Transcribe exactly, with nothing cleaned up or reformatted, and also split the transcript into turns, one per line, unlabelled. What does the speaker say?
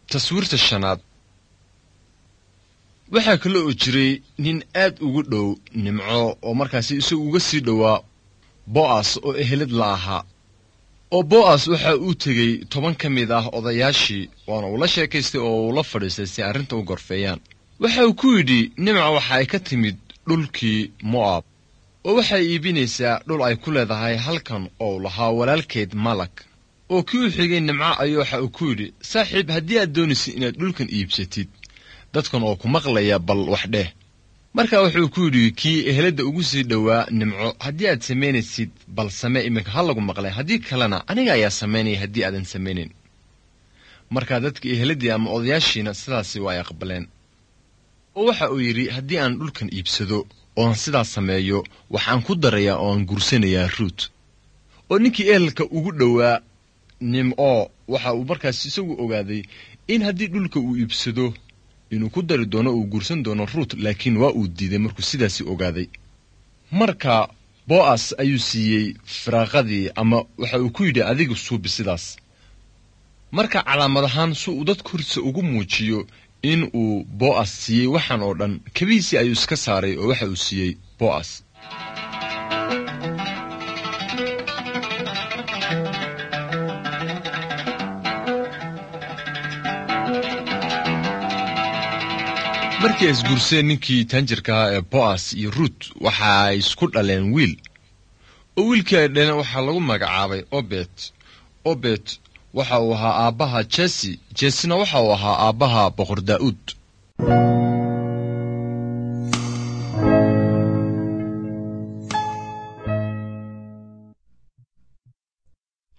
taswiirta shanaad waxaa kale oo jiray nin aad ugu dhow nimco oo markaasi isagu uga sii dhowaa Boas oo ehelad la ahaa oo Boas waxa uu tegay toban ka mid ah odayaashii waana uu la sheekaystay oo uu la fadhiistay si arrinta u gorfeeyaan waxa uu ku yidhi nimco waxa ay ka timid dhulkii Moab oo waxay iibinaysaa dhul ay ku leedahay halkan oo lahaa walaalkeed Malak oo kii u xigay nimco ayuu waxa uu ku yidhi saaxiib haddii aad doonaysid inaad dhulkan iibsatid dadkan oo ku maqlaya bal wax dheh markaa wuxuu ku yidhi kii ehelada ugu sii dhowaa nimco haddii aad samaynaysid bal samee iminka ha lagu maqlay haddii kalena aniga ayaa samaynaya haddii aadan samaynin markaa dadkii eheladii ama odayaashiina sidaasi waa ay aqbaleen oo waxa uu yidhi haddii aan dhulkan iibsado oo aan sidaas sameeyo waxaan ku darayaa oo aan gursanayaa ruut oo ninkii ehelka ugu dhowaa nimco waxa uu markaas isagu ogaaday in haddii dhulka uu iibsado inuu ku dari doono uu gursan doono ruut laakiin waa uu diiday markuu sidaasi ogaaday marka Boas ayuu siiyey firaaqadii ama waxa uu ku yidhi adigu suubi sidaas marka calaamad ahaan si uu dad kursi ugu muujiyo in uu Boas siiyey waxaan oo dhan kabiisi ayuu iska saaray oo waxa uu siiyey Boas markii isguurseen ninkii tanjirka ee Boas iyo Ruth waxa ay isku dhaleen wiil oo wiilkii ay dhaleen waxa lagu magacaabay Obed Obed waxa uu ahaa aabaha Jesse Jessena waxa uu ahaa aabaha boqor Daud